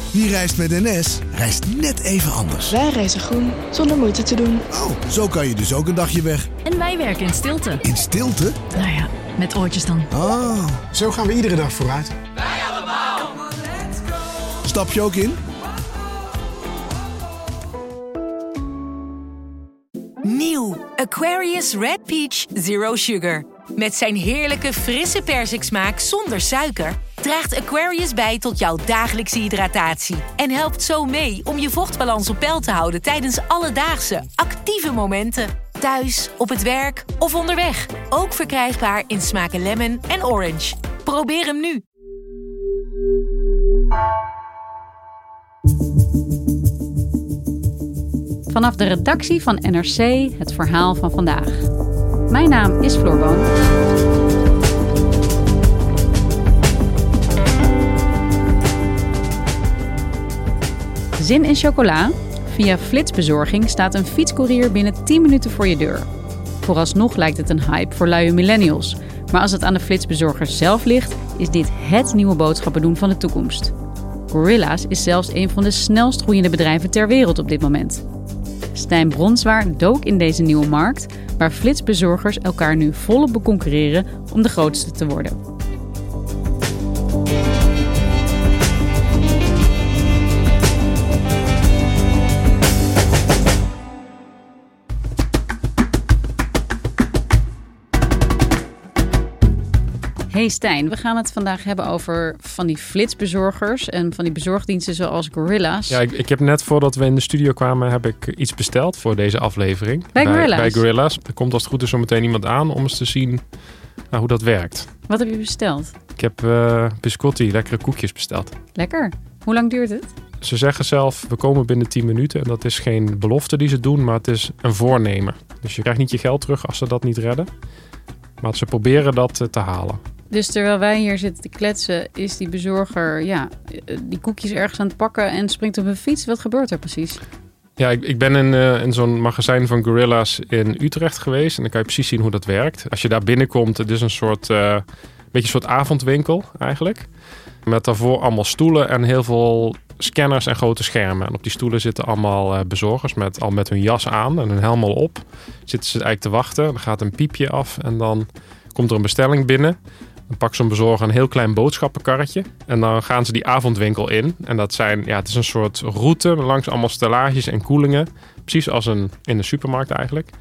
Wie reist met NS, reist net even anders. Wij reizen groen, zonder moeite te doen. Oh, zo kan je dus ook een dagje weg. En wij werken in stilte. In stilte? Nou ja, met oortjes dan. Oh. Zo gaan we iedere dag vooruit. Wij allemaal. Stap je ook in? Nieuw Aquarius Red Peach Zero Sugar. Met zijn heerlijke frisse persiksmaak zonder suiker draagt Aquarius bij tot jouw dagelijkse hydratatie. En helpt zo mee om je vochtbalans op peil te houden tijdens alledaagse, actieve momenten. Thuis, op het werk of onderweg. Ook verkrijgbaar in smaken lemon en orange. Probeer hem nu. Vanaf de redactie van NRC het verhaal van vandaag. Mijn naam is Floor Boon. Zin in chocola? Via flitsbezorging staat een fietscourier binnen 10 minuten voor je deur. Vooralsnog lijkt het een hype voor luie millennials. Maar als het aan de flitsbezorger zelf ligt, is dit het nieuwe boodschappen doen van de toekomst. Gorilla's is zelfs een van de snelst groeiende bedrijven ter wereld op dit moment. Stijn Bronswaard dook in deze nieuwe markt, waar flitsbezorgers elkaar nu volop beconcurreren om de grootste te worden. Hey Stijn, we gaan het vandaag hebben over van die flitsbezorgers en van die bezorgdiensten zoals Gorilla's. Ja, ik heb net voordat we in de studio kwamen, heb ik iets besteld voor deze aflevering. Bij Gorilla's. Er komt als het goed is zo meteen iemand aan om eens te zien hoe dat werkt. Wat heb je besteld? Ik heb biscotti, lekkere koekjes besteld. Lekker. Hoe lang duurt het? Ze zeggen zelf, we komen binnen 10 minuten. En dat is geen belofte die ze doen, maar het is een voornemen. Dus je krijgt niet je geld terug als ze dat niet redden. Maar ze proberen dat te halen. Dus terwijl wij hier zitten te kletsen, is die bezorger die koekjes ergens aan het pakken en springt op een fiets. Wat gebeurt er precies? Ja, ik ben in zo'n magazijn van Gorilla's in Utrecht geweest. En dan kan je precies zien hoe dat werkt. Als je daar binnenkomt, het is een beetje een soort avondwinkel eigenlijk. Met daarvoor allemaal stoelen en heel veel scanners en grote schermen. En op die stoelen zitten allemaal bezorgers met hun jas aan en hun helm al op. Zitten ze eigenlijk te wachten. Dan gaat een piepje af en dan komt er een bestelling binnen. Dan pakt zo'n bezorger een heel klein boodschappenkarretje. En dan gaan ze die avondwinkel in. En dat het is een soort route langs allemaal stellages en koelingen. Precies als in de supermarkt eigenlijk.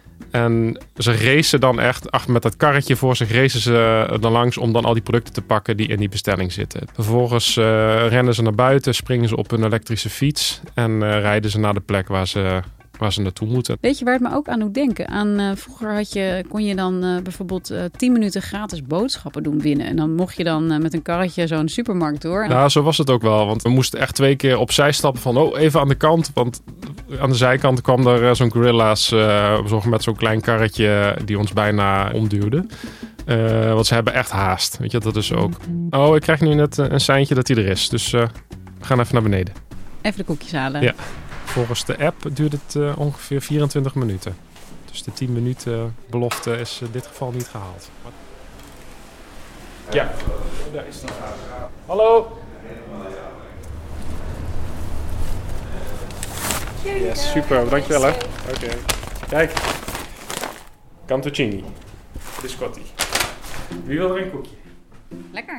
En ze racen dan echt, met dat karretje voor zich, racen ze er langs om dan al die producten te pakken die in die bestelling zitten. Vervolgens rennen ze naar buiten, springen ze op hun elektrische fiets en rijden ze naar de plek waar ze naartoe moeten. Weet je waar het me ook aan doet denken? Vroeger kon je dan bijvoorbeeld 10 minuten gratis boodschappen doen binnen. En dan mocht je dan met een karretje zo'n supermarkt door. Nou, zo was het ook wel. Want we moesten echt 2 keer opzij stappen van even aan de kant. Want aan de zijkant kwam er zo'n Gorilla's met zo'n klein karretje die ons bijna omduwde. Want ze hebben echt haast. Weet je, dat is ook. Oh, ik krijg nu net een seintje dat hij er is. Dus we gaan even naar beneden. Even de koekjes halen. Ja. Volgens de app duurt het ongeveer 24 minuten. Dus de 10 minuten belofte is in dit geval niet gehaald. Ja, daar is die. Hallo. Yes, super. Dankjewel hè. Oké. Kijk. Cantuccini. Biscotti. Wie wil er een koekje? Lekker.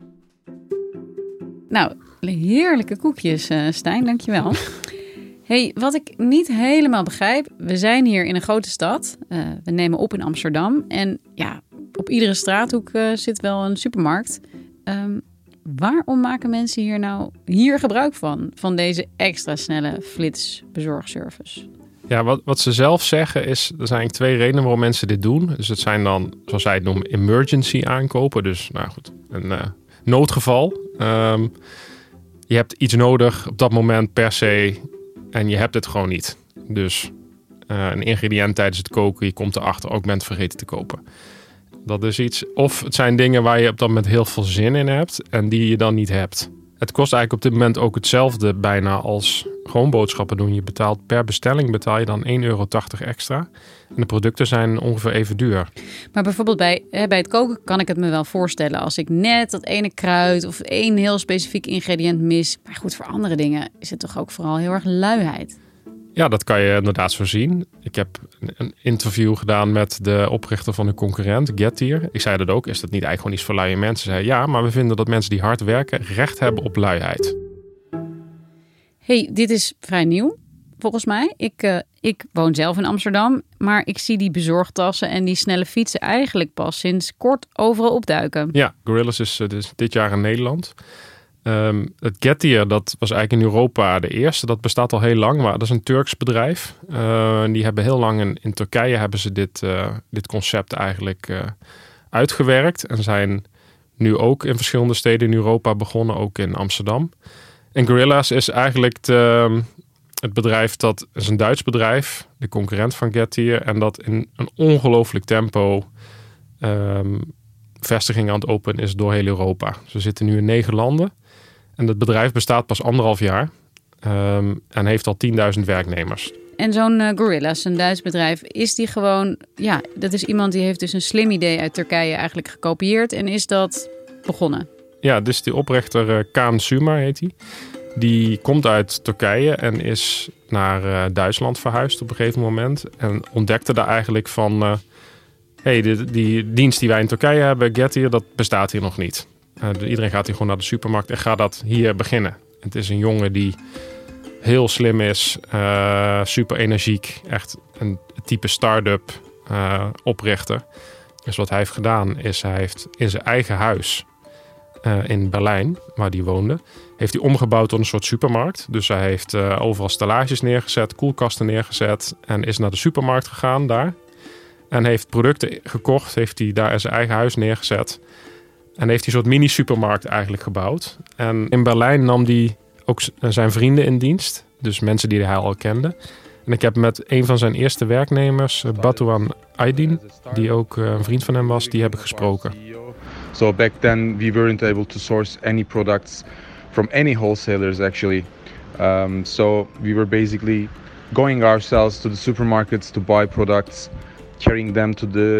Nou, heerlijke koekjes, Stijn. Dankjewel. Hey, wat ik niet helemaal begrijp, we zijn hier in een grote stad. We nemen op in Amsterdam. En ja, op iedere straathoek zit wel een supermarkt. Waarom maken mensen hier gebruik van deze extra snelle flitsbezorgservice? Ja, wat ze zelf zeggen is, er zijn eigenlijk 2 redenen waarom mensen dit doen. Dus het zijn dan, zoals zij het noemen, emergency aankopen. Dus een noodgeval. Je hebt iets nodig op dat moment per se en je hebt het gewoon niet. Dus een ingrediënt tijdens het koken, je komt erachter, ook bent vergeten te kopen. Dat is iets. Of het zijn dingen waar je op dat moment heel veel zin in hebt en die je dan niet hebt. Het kost eigenlijk op dit moment ook hetzelfde bijna als gewoon boodschappen doen. Je betaalt per bestelling betaal je dan €1,80 extra. En de producten zijn ongeveer even duur. Maar bijvoorbeeld bij het koken kan ik het me wel voorstellen. Als ik net dat ene kruid of één heel specifiek ingrediënt mis. Maar goed, voor andere dingen is het toch ook vooral heel erg luiheid. Ja, dat kan je inderdaad zo zien. Ik heb een interview gedaan met de oprichter van een concurrent, Getir. Ik zei dat ook, is dat niet eigenlijk gewoon iets voor luie mensen? Ze zei, ja, maar we vinden dat mensen die hard werken recht hebben op luiheid. Hey, dit is vrij nieuw, volgens mij. Ik woon zelf in Amsterdam, maar ik zie die bezorgtassen en die snelle fietsen eigenlijk pas sinds kort overal opduiken. Ja, Gorillas is dit jaar in Nederland. Het Getir, dat was eigenlijk in Europa de eerste. Dat bestaat al heel lang, maar dat is een Turks bedrijf. Die hebben heel lang in Turkije hebben ze dit concept eigenlijk uitgewerkt. En zijn nu ook in verschillende steden in Europa begonnen, ook in Amsterdam. En Gorillas is eigenlijk het bedrijf dat is een Duits bedrijf, de concurrent van Getir. En dat in een ongelooflijk tempo vestigingen aan het openen is door heel Europa. Dus we zitten nu in 9 landen. En het bedrijf bestaat pas 1,5 jaar en heeft al 10.000 werknemers. En zo'n Gorillas, een Duits bedrijf, is die gewoon... Ja, dat is iemand die heeft dus een slim idee uit Turkije eigenlijk gekopieerd en is dat begonnen. Ja, dus die oprichter Kaan Sumar heet hij. Die komt uit Turkije en is naar Duitsland verhuisd op een gegeven moment. En ontdekte daar eigenlijk van... die dienst die wij in Turkije hebben, Getir, dat bestaat hier nog niet. Iedereen gaat hier gewoon naar de supermarkt en gaat dat hier beginnen. Het is een jongen die heel slim is, super energiek. Echt een type start-up oprichter. Dus wat hij heeft gedaan is, hij heeft in zijn eigen huis in Berlijn, waar hij woonde, heeft hij omgebouwd tot een soort supermarkt. Dus hij heeft overal stellages neergezet, koelkasten neergezet en is naar de supermarkt gegaan daar. En heeft producten gekocht, heeft hij daar in zijn eigen huis neergezet. En heeft hij een soort mini-supermarkt eigenlijk gebouwd. En in Berlijn nam hij ook zijn vrienden in dienst. Dus mensen die hij al kende. En ik heb met een van zijn eerste werknemers, Batuhan Aydin, die ook een vriend van hem was, die heb ik gesproken. So back then we weren't able to source any products from any wholesalers actually. So we were basically going ourselves to the supermarkets to buy products, carrying them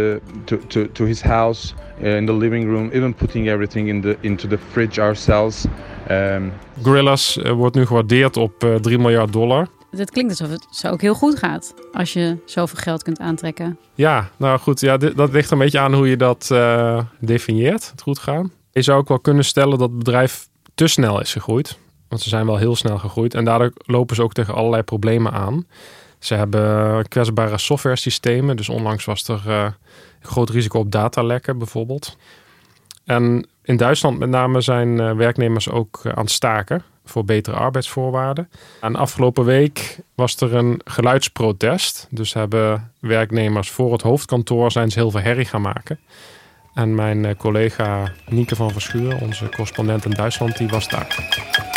to his house, in the living room, even putting everything into the fridge ourselves. Gorillas wordt nu gewaardeerd op $3 miljard. Het klinkt alsof het zo ook heel goed gaat als je zoveel geld kunt aantrekken. Ja, nou goed, ja, dat ligt een beetje aan hoe je dat definieert, het goed gaan. Je zou ook wel kunnen stellen dat het bedrijf te snel is gegroeid. Want ze zijn wel heel snel gegroeid en daardoor lopen ze ook tegen allerlei problemen aan. Ze hebben kwetsbare software systemen. Dus onlangs was er een groot risico op datalekken bijvoorbeeld. En in Duitsland met name zijn werknemers ook aan het staken voor betere arbeidsvoorwaarden. En afgelopen week was er een geluidsprotest. Dus hebben werknemers voor het hoofdkantoor zijn ze heel veel herrie gaan maken. En mijn collega Nieke van Verschuur, onze correspondent in Duitsland, die was daar.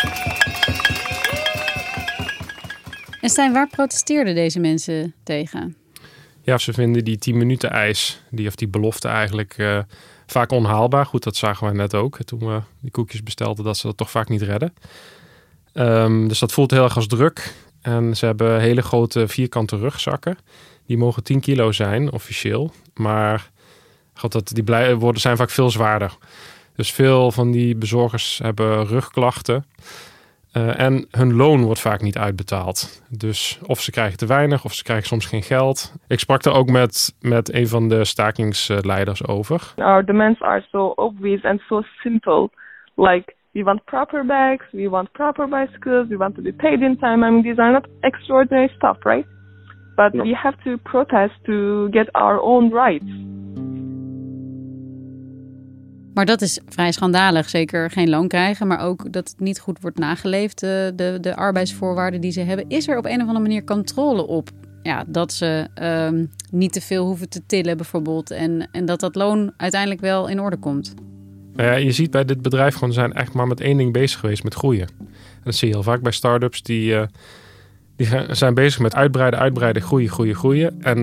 En Stijn, waar protesteerden deze mensen tegen? Ja, ze vinden die 10 minuten eis, die belofte eigenlijk vaak onhaalbaar. Goed, dat zagen wij net ook toen we die koekjes bestelden, dat ze dat toch vaak niet redden. Dus dat voelt heel erg als druk. En ze hebben hele grote vierkante rugzakken. Die mogen 10 kilo zijn, officieel. Maar zijn vaak veel zwaarder. Dus veel van die bezorgers hebben rugklachten. En hun loon wordt vaak niet uitbetaald. Dus of ze krijgen te weinig, of ze krijgen soms geen geld. Ik sprak er ook met een van de stakingsleiders over. Our demands are so obvious and so simple. Like, we want proper bags, we want proper bicycles, we want to be paid in time. I mean, these are not extraordinary stuff, right? But we have to protest to get our own rights. Maar dat is vrij schandalig. Zeker geen loon krijgen, maar ook dat het niet goed wordt nageleefd. De arbeidsvoorwaarden die ze hebben. Is er op een of andere manier controle op? Ja, dat ze niet te veel hoeven te tillen bijvoorbeeld. En dat loon uiteindelijk wel in orde komt. Je ziet bij dit bedrijf gewoon, ze zijn echt maar met één ding bezig geweest, met groeien. En dat zie je heel vaak bij start-ups. Die zijn bezig met uitbreiden, groeien. En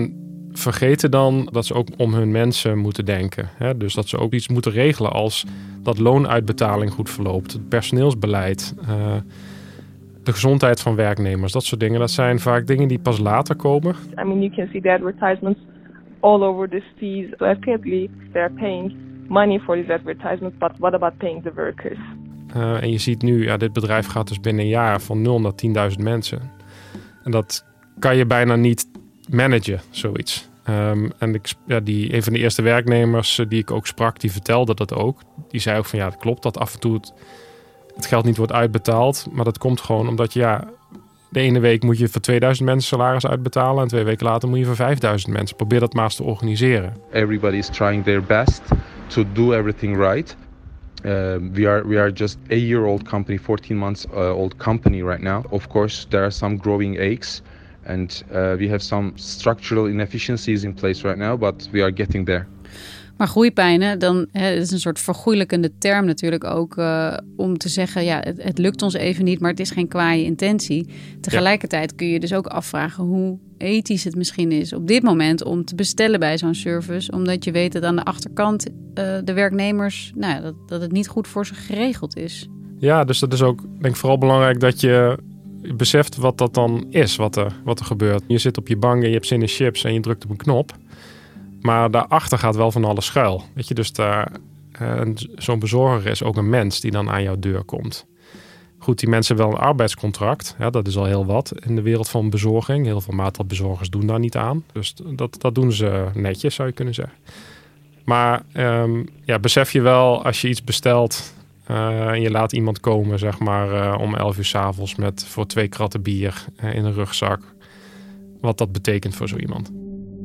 vergeten dan dat ze ook om hun mensen moeten denken. Hè? Dus dat ze ook iets moeten regelen als dat loonuitbetaling goed verloopt. Het personeelsbeleid, de gezondheid van werknemers, dat soort dingen. Dat zijn vaak dingen die pas later komen. I mean, you can see the advertisements all over the cities. So apparently they're paying money for these advertisements, but what about paying the workers? En je ziet nu, dit bedrijf gaat dus binnen een jaar van 0 naar 10.000 mensen. En dat kan je bijna niet managen, zoiets. En een van de eerste werknemers die ik ook sprak, die vertelde dat ook. Die zei ook van het klopt dat af en toe het geld niet wordt uitbetaald. Maar dat komt gewoon omdat de ene week moet je voor 2000 mensen salaris uitbetalen. En 2 weken later moet je voor 5000 mensen. Probeer dat maar eens te organiseren. Everybody is trying their best to do everything right. We are just a year-old company, 14 months old company right now. Of course, there are some growing aches. And we have some structural inefficiencies in place right now, but we are getting there. Maar groeipijnen, het is een soort vergoeilijkende term natuurlijk ook om te zeggen, het lukt ons even niet, maar het is geen kwaaie intentie. Tegelijkertijd kun je dus ook afvragen hoe ethisch het misschien is op dit moment om te bestellen bij zo'n service, omdat je weet dat aan de achterkant de werknemers, dat het niet goed voor ze geregeld is. Ja, dus dat is ook denk ik vooral belangrijk dat je beseft wat dat dan is, wat er gebeurt. Je zit op je bank en je hebt zin in chips en je drukt op een knop. Maar daarachter gaat wel van alles schuil. Weet je, dus zo'n bezorger is ook een mens die dan aan jouw deur komt. Goed, die mensen hebben wel een arbeidscontract. Ja, dat is al heel wat in de wereld van bezorging. Heel veel maaltijdbezorgers doen daar niet aan. Dus dat doen ze netjes, zou je kunnen zeggen. Maar besef je wel als je iets bestelt en je laat iemand komen, zeg maar, om 11 uur 's avonds voor 2 kratten bier in een rugzak. Wat dat betekent voor zo iemand.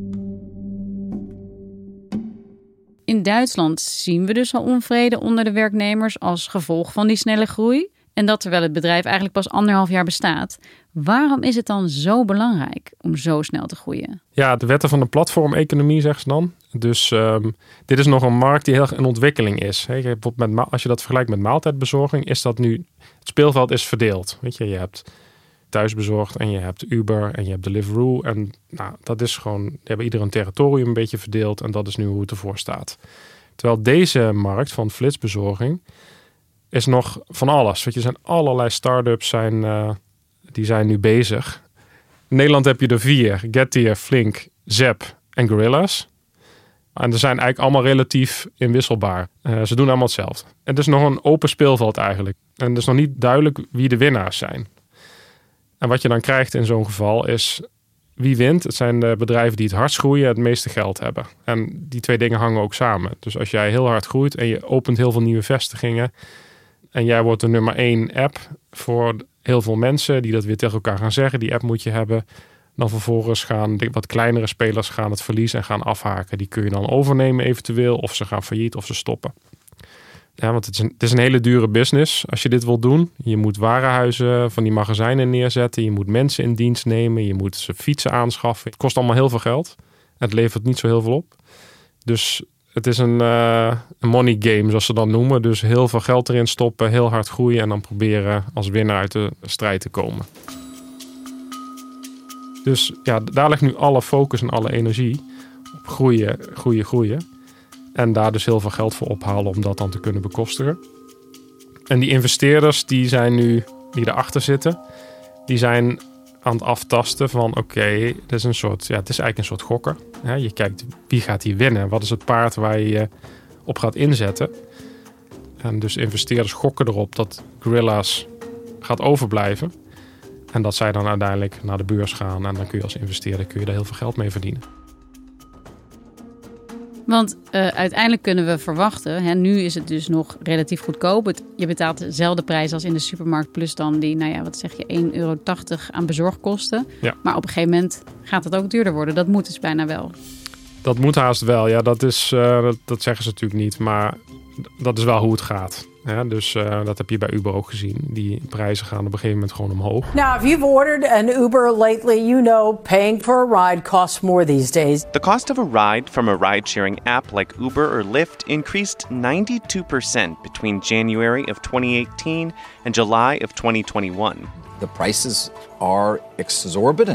In Duitsland zien we dus al onvrede onder de werknemers als gevolg van die snelle groei. En dat terwijl het bedrijf eigenlijk pas 1,5 jaar bestaat. Waarom is het dan zo belangrijk om zo snel te groeien? Ja, de wetten van de platformeconomie, zeggen ze dan. Dus dit is nog een markt die heel erg in ontwikkeling is. Als je dat vergelijkt met maaltijdbezorging, is dat nu... Het speelveld is verdeeld. Weet je hebt thuisbezorgd en je hebt Uber en je hebt Deliveroo. En dat is gewoon... Die hebben ieder een territorium een beetje verdeeld en dat is nu hoe het ervoor staat. Terwijl deze markt van flitsbezorging is nog van alles. Weet je, er zijn allerlei start-ups die zijn nu bezig. In Nederland heb je er 4. Getir, Flink, Zep en Gorillas. En ze zijn eigenlijk allemaal relatief inwisselbaar. Ze doen allemaal hetzelfde. En het is nog een open speelveld eigenlijk. En het is nog niet duidelijk wie de winnaars zijn. En wat je dan krijgt in zo'n geval is... Wie wint? Het zijn de bedrijven die het hardst groeien en het meeste geld hebben. En die 2 dingen hangen ook samen. Dus als jij heel hard groeit en je opent heel veel nieuwe vestigingen... en jij wordt de nummer 1 app voor heel veel mensen... die dat weer tegen elkaar gaan zeggen. Die app moet je hebben. Dan vervolgens gaan wat kleinere spelers gaan het verliezen en gaan afhaken. Die kun je dan overnemen eventueel. Of ze gaan failliet of ze stoppen. Ja, want het is een hele dure business als je dit wil doen. Je moet warenhuizen van die magazijnen neerzetten. Je moet mensen in dienst nemen. Je moet ze fietsen aanschaffen. Het kost allemaal heel veel geld. Het levert niet zo heel veel op. Dus het is een money game, zoals ze dan noemen. Dus heel veel geld erin stoppen, heel hard groeien... en dan proberen als winnaar uit de strijd te komen. Dus daar ligt nu alle focus en alle energie op groeien. En daar dus heel veel geld voor ophalen om dat dan te kunnen bekostigen. En die investeerders die erachter zitten... die zijn aan het aftasten van het is eigenlijk een soort gokken. Je kijkt wie gaat hier winnen. Wat is het paard waar je je op gaat inzetten. En dus investeerders gokken erop dat Gorillas gaat overblijven. En dat zij dan uiteindelijk naar de beurs gaan. En dan kun je als investeerder daar heel veel geld mee verdienen. Want uiteindelijk kunnen we verwachten, nu is het dus nog relatief goedkoop. Je betaalt dezelfde prijs als in de supermarkt, plus dan die, €1,80 aan bezorgkosten. Ja. Maar op een gegeven moment gaat het ook duurder worden. Dat moet dus bijna wel. Dat moet haast wel, ja. Dat zeggen ze natuurlijk niet, maar dat is wel hoe het gaat. Ja, dus dat heb je bij Uber ook gezien. Die prijzen gaan op een gegeven moment gewoon omhoog. Now, if you've ordered an Uber lately, you know paying for a ride costs more these days. The cost of a ride from a ride-sharing app like Uber or Lyft increased 92% between January of 2018 and July of 2021. The prices are exorbitant.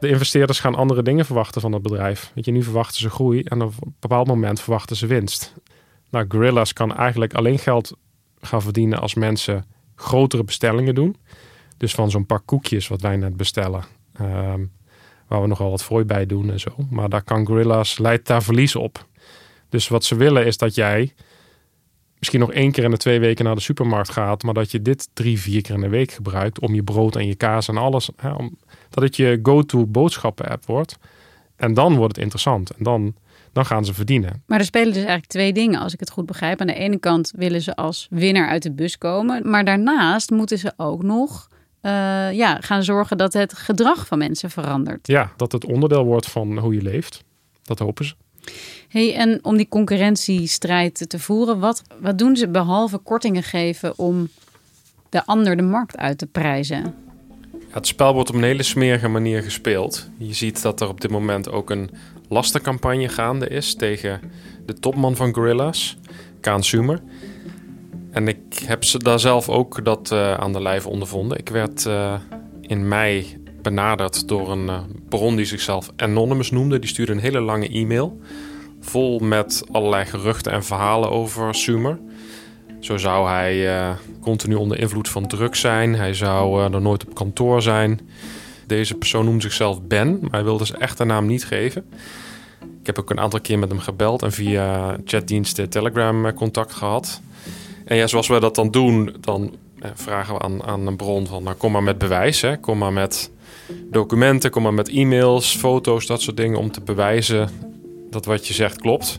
De investeerders gaan andere dingen verwachten van het bedrijf. Weet je, nu verwachten ze groei en op een bepaald moment verwachten ze winst. Nou, Gorillas kan eigenlijk alleen geld gaan verdienen als mensen grotere bestellingen doen. Dus van zo'n pak koekjes wat wij net bestellen, waar we nogal wat fooi bij doen en zo. Maar daar kan Gorillas, leidt daar verlies op. Dus wat ze willen is dat jij misschien nog 1 keer in de 2 weken naar de supermarkt gaat, maar dat je dit 3-4 keer in de week gebruikt om je brood en je kaas en alles, dat het je go-to boodschappen app wordt. En dan wordt het interessant. En dan gaan ze verdienen. Maar er spelen dus eigenlijk 2 dingen, als ik het goed begrijp. Aan de ene kant willen ze als winnaar uit de bus komen. Maar daarnaast moeten ze ook nog gaan zorgen dat het gedrag van mensen verandert. Ja, dat het onderdeel wordt van hoe je leeft. Dat hopen ze. Hey, en om die concurrentiestrijd te voeren, wat doen ze behalve kortingen geven om de ander de markt uit te prijzen? Ja, het spel wordt op een hele smerige manier gespeeld. Je ziet dat er op dit moment ook een lastencampagne gaande is tegen de topman van Gorillas, Kaan Sumer. En ik heb daar zelf ook dat aan de lijve ondervonden. Ik werd in mei benaderd door een bron die zichzelf Anonymous noemde. Die stuurde een hele lange e-mail vol met allerlei geruchten en verhalen over Sumer. Zo zou hij continu onder invloed van drugs zijn. Hij zou er nooit op kantoor zijn. Deze persoon noemt zichzelf Ben, maar hij wilde zijn echte naam niet geven. Ik heb ook een aantal keer met hem gebeld en via chatdiensten Telegram contact gehad. En ja, zoals we dat dan doen, dan vragen we aan een bron van, nou, kom maar met bewijs. Hè. Kom maar met documenten, kom maar met e-mails, foto's, dat soort dingen om te bewijzen dat wat je zegt klopt.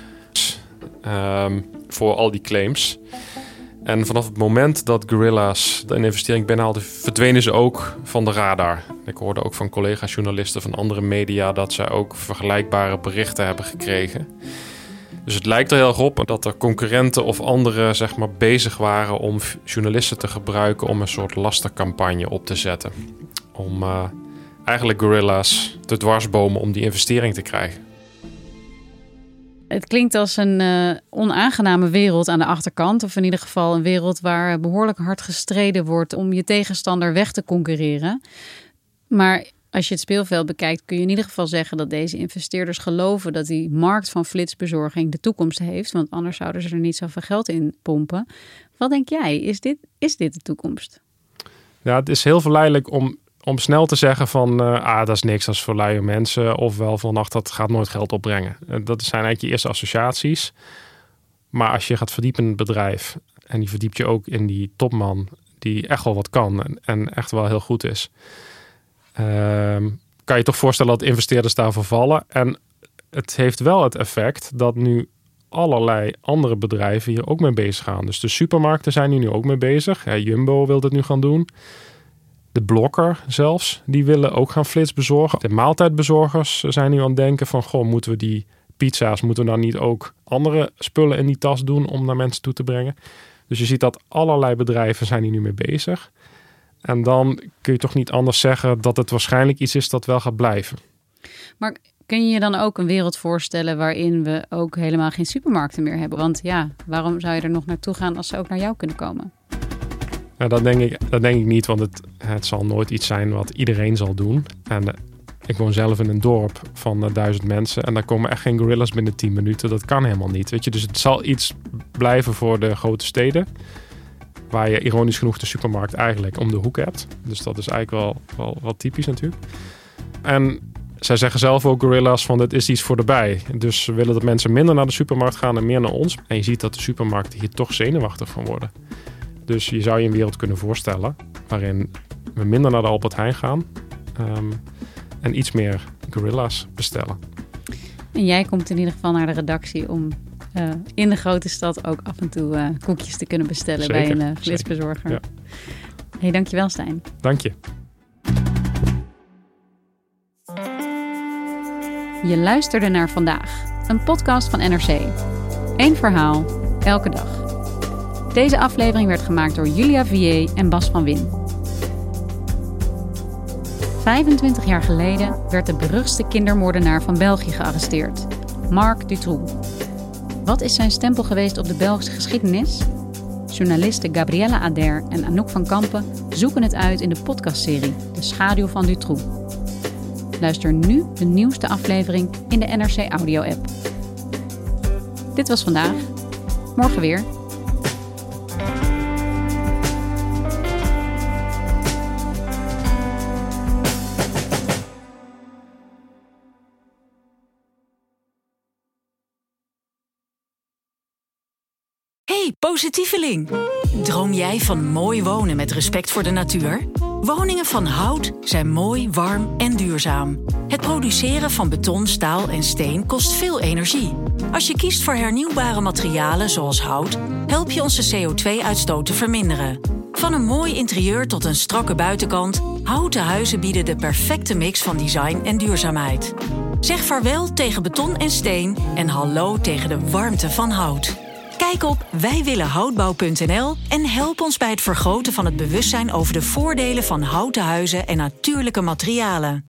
Voor al die claims. En vanaf het moment dat Gorillas een investering binnenhaalde, verdwenen ze ook van de radar. Ik hoorde ook van collega-journalisten van andere media dat zij ook vergelijkbare berichten hebben gekregen. Dus het lijkt er heel erg op dat er concurrenten of anderen bezig waren om journalisten te gebruiken om een soort lastercampagne op te zetten. Om eigenlijk Gorillas te dwarsbomen om die investering te krijgen. Het klinkt als een onaangename wereld aan de achterkant. Of in ieder geval een wereld waar behoorlijk hard gestreden wordt om je tegenstander weg te concurreren. Maar als je het speelveld bekijkt, kun je in ieder geval zeggen dat deze investeerders geloven dat die markt van flitsbezorging de toekomst heeft. Want anders zouden ze er niet zoveel geld in pompen. Wat denk jij? Is dit de toekomst? Ja, het is heel verleidelijk om snel te zeggen van dat is niks, dat is voor luie mensen. Ofwel van dat gaat nooit geld opbrengen. Dat zijn eigenlijk je eerste associaties. Maar als je gaat verdiepen in het bedrijf en je verdiept je ook in die topman die echt wel wat kan en echt wel heel goed is. Kan je toch voorstellen dat investeerders daarvoor vallen. En het heeft wel het effect dat nu allerlei andere bedrijven hier ook mee bezig gaan. Dus de supermarkten zijn hier nu ook mee bezig. Ja, Jumbo wil dat nu gaan doen. De Blokker zelfs, die willen ook gaan flits bezorgen. De maaltijdbezorgers zijn nu aan het denken van, moeten we die pizza's, moeten we dan niet ook andere spullen in die tas doen om naar mensen toe te brengen? Dus je ziet dat allerlei bedrijven zijn hier nu mee bezig. En dan kun je toch niet anders zeggen dat het waarschijnlijk iets is dat wel gaat blijven. Maar kun je je dan ook een wereld voorstellen waarin we ook helemaal geen supermarkten meer hebben? Want ja, waarom zou je er nog naartoe gaan als ze ook naar jou kunnen komen? Ja, dat denk ik niet, want het zal nooit iets zijn wat iedereen zal doen. En ik woon zelf in een dorp van 1000 mensen en daar komen echt geen Gorillas binnen 10 minuten. Dat kan helemaal niet, weet je. Dus het zal iets blijven voor de grote steden, waar je ironisch genoeg de supermarkt eigenlijk om de hoek hebt. Dus dat is eigenlijk wel wat typisch natuurlijk. En zij zeggen zelf ook, Gorillas, van dit is iets voor de bij. Dus we willen dat mensen minder naar de supermarkt gaan en meer naar ons. En je ziet dat de supermarkten hier toch zenuwachtig van worden. Dus je zou je een wereld kunnen voorstellen waarin we minder naar de Albert Heijn gaan en iets meer Gorillas bestellen. En jij komt in ieder geval naar de redactie om in de grote stad ook af en toe koekjes te kunnen bestellen. Zeker, bij een flitsbezorger. Ja. Hey, dankjewel Stijn. Dank je. Je luisterde naar Vandaag, een podcast van NRC. Eén verhaal, elke dag. Deze aflevering werd gemaakt door Julia Vier en Bas van Win. 25 jaar geleden werd de beruchtste kindermoordenaar van België gearresteerd, Marc Dutroux. Wat is zijn stempel geweest op de Belgische geschiedenis? Journalisten Gabriella Ader en Anouk van Kampen zoeken het uit in de podcastserie De Schaduw van Dutroux. Luister nu de nieuwste aflevering in de NRC Audio-app. Dit was vandaag. Morgen weer. Hey, positieveling! Droom jij van mooi wonen met respect voor de natuur? Woningen van hout zijn mooi, warm en duurzaam. Het produceren van beton, staal en steen kost veel energie. Als je kiest voor hernieuwbare materialen zoals hout, help je onze CO2-uitstoot te verminderen. Van een mooi interieur tot een strakke buitenkant, houten huizen bieden de perfecte mix van design en duurzaamheid. Zeg vaarwel tegen beton en steen en hallo tegen de warmte van hout. Kijk op wijwillenhoutbouw.nl en help ons bij het vergroten van het bewustzijn over de voordelen van houten huizen en natuurlijke materialen.